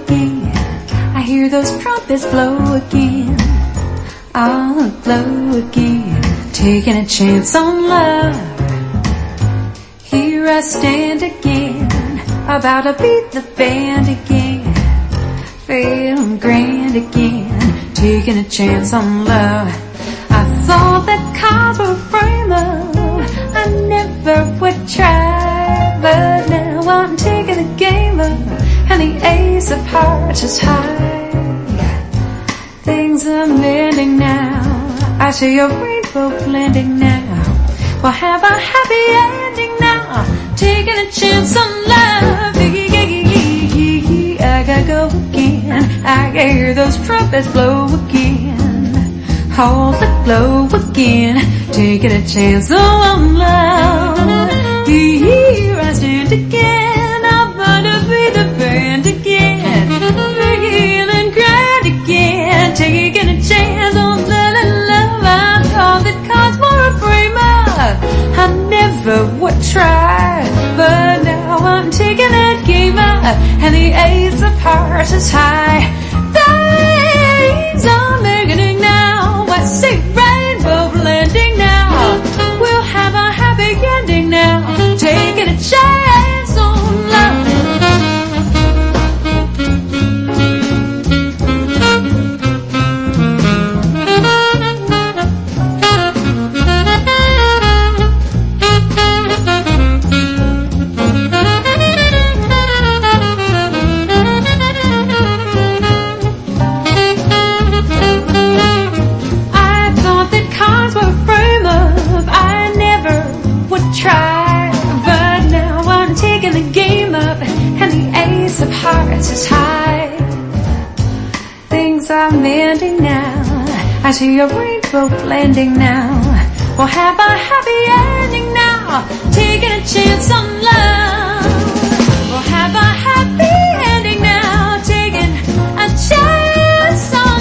again. I hear those trumpets blow again. I'll blow again, taking a chance on love. Here I stand again, about to beat the band again, feeling grand again, taking a chance on love. I thought that cards were frame up, I never would try, but now I'm taking the game up, and the ace of hearts is high. Things are mending now, I see a rainbow blending now. We'll have a happy ending now, taking a chance on love. I gotta go again, I can hear those trumpets blow again, hold the glow again, taking a chance on love. Here I stand again, I'm gonna be the band again, feeling grand again, taking a chance on love. I thought that cards were a frame up, I never would try, but now I'm taking that game up, and the ace of hearts is high. Things are beginning now, I see rainbow blending now. We'll have a happy ending now, taking a chance on love. Hearts is high. Things are mending now, I see a rainbow blending now. We'll have a happy ending now, taking a chance on love. We'll have a happy ending now, taking a chance on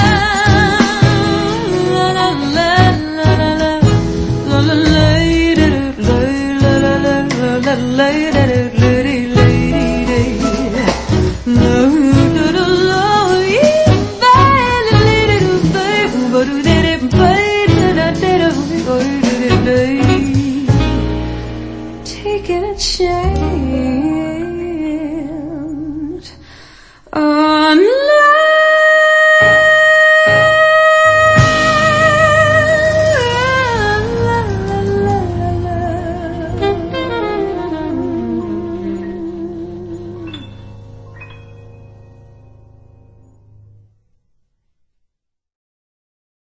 taking a chance on